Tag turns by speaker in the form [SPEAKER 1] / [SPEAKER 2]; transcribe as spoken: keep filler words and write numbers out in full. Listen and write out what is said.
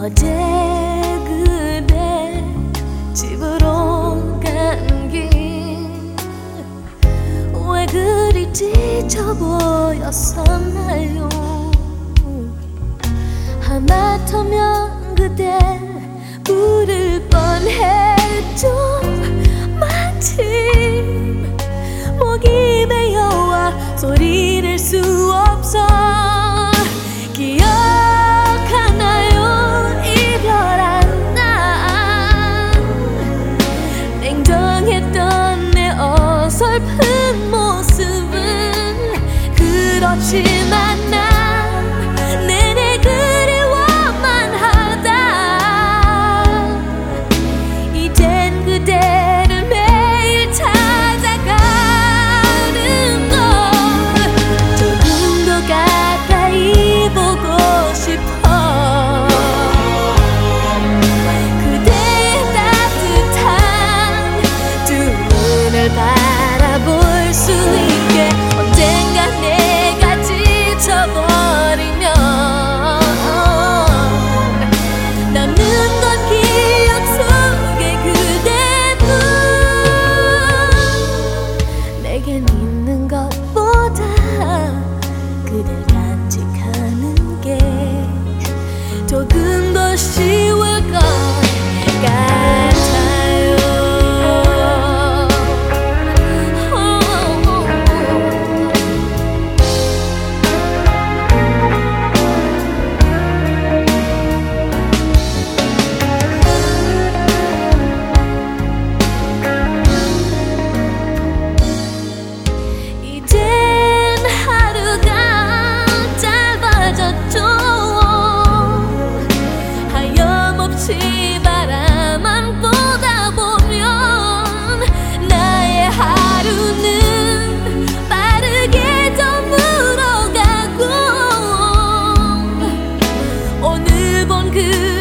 [SPEAKER 1] 어제 그대 집으로 간 길 왜 그리 지쳐 보였었나요? 하마터면 그대 부를 뻔했죠. 마침 목이 메여와 소리 낼 수 없어. 기억하나요? 이별한 날 냉정했던 내 어설픈 모습은 그렇지만 난 내내 그리워만 하다. 이젠 그대를 매일 찾아가는 걸 조금 더 가까이 보고 싶어. 그대의 따뜻한 두 눈을 바라볼 수 있게. 언젠가 내가 지쳐버리면 남는 건 기억 속에 그대뿐. 내겐 있는 것보다 그댈 간직하는 게 조금 더 쉬울 것 같아요. 이젠 하루가 짧아졌죠. 하염없이 바라만 보다 보면 나의 하루는 빠르게 저물어가고 오늘 본 그